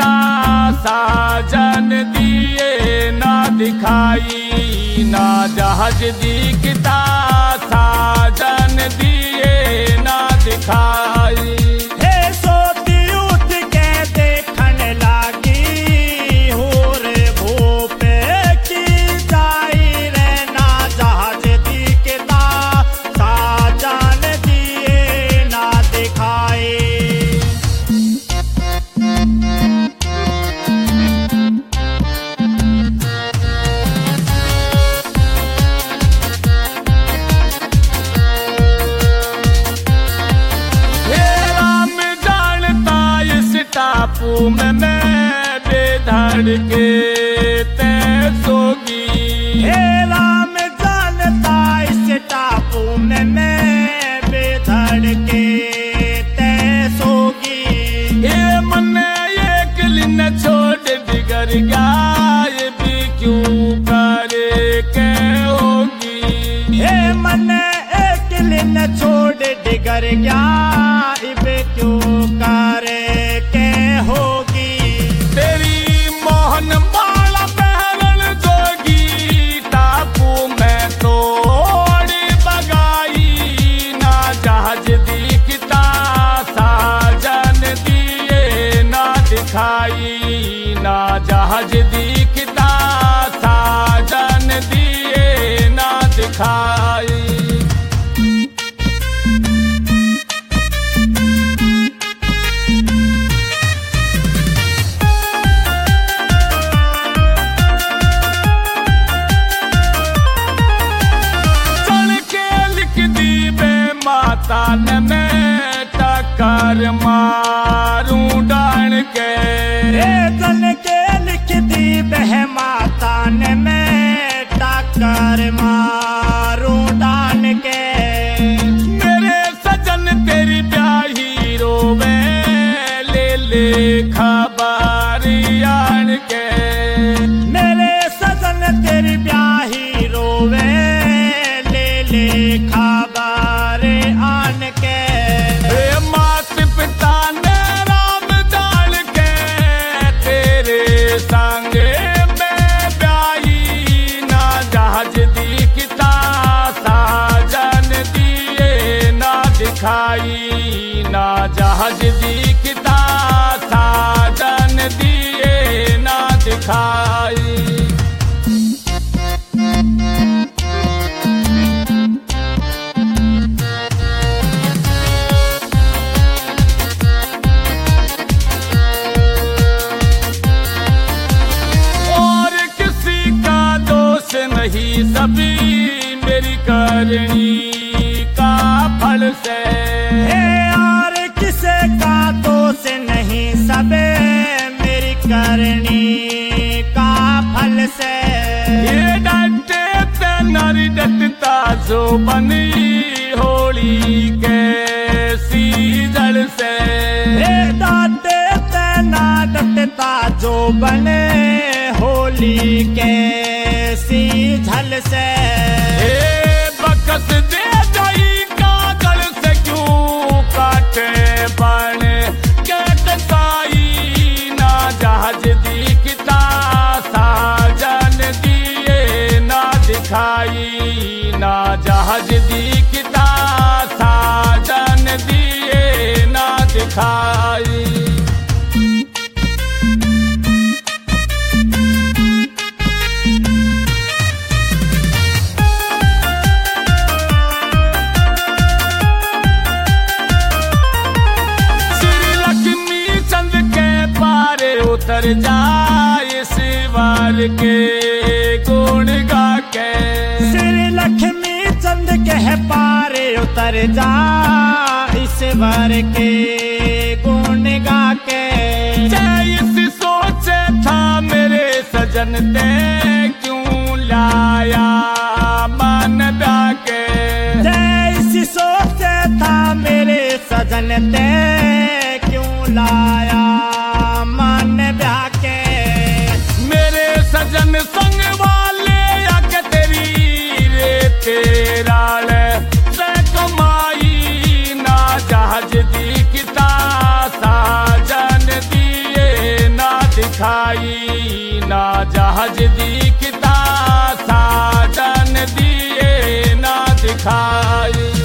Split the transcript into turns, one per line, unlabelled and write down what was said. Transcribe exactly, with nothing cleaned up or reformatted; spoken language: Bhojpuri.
किता साजन दिए ना दिखाई ना जहाज दिखता साजन दिए ना दिखाई। टापू में मैं बेधड़ के तैसोगी
हे राम जानता इस टापू में मैं बेधड़ के तैसोगी।
ये मन एक लिन छोड़ बिगड़ गया ये भी क्यों करे के होगी।
हे मन एक लिन छोड़ बिगड़ गया ये भी क्यों करे होगी।
तेरी मोहन माला पहरन जोगी टापू में तोड़ी बगाई ना जहाज दिखता साजन दिए ना दिखाई ना जहाज दिखता साजन दिए ना दिखाई। तान में टक्कर मारूं डान के
चल के लिख दी बह मातान में टक्कर मारूं डान के।
मेरे सजन तेरी ब्याही रोवे ले ले खबर आन के।
मेरे सजन तेरी ब्याही रोवे ले ले खबर
दिखाई ना जहाज दिखता साजन दिए ना दिखाई। और किसी का दोष नहीं सभी मेरी करनी का फल से
और किसे का दोष नहीं सबे मेरी करनी का फल से।
ये डटे ते नारी डटता जो बनी होली के सीजल से।
ये डटे ते ना डटता जो बने होली के सीजल से।
बकस दे जाई कागल से क्यों काटे बन के कसाई ना जहाज दिखता साजन दिए ना दिखाई ना जहाज दिखता साजन दिए ना दिखाई। उतर जाए शिवार के गुण गा के।
श्री लक्ष्मी चंद के पारे उतर जा ईश्वर के गुण गा के।
जैसी सोचे था मेरे सजन ते क्यों लाया मन डाके।
जैसी सोचे था मेरे सजन ते क्यों लाया मन ब्याके।
मेरे सजन संग वाले आके तेरी रे तेरा से कमाई ना जहाज दिखता साजन दिए ना आई ना जहाज दिखता साधन दिए ना दिखाई।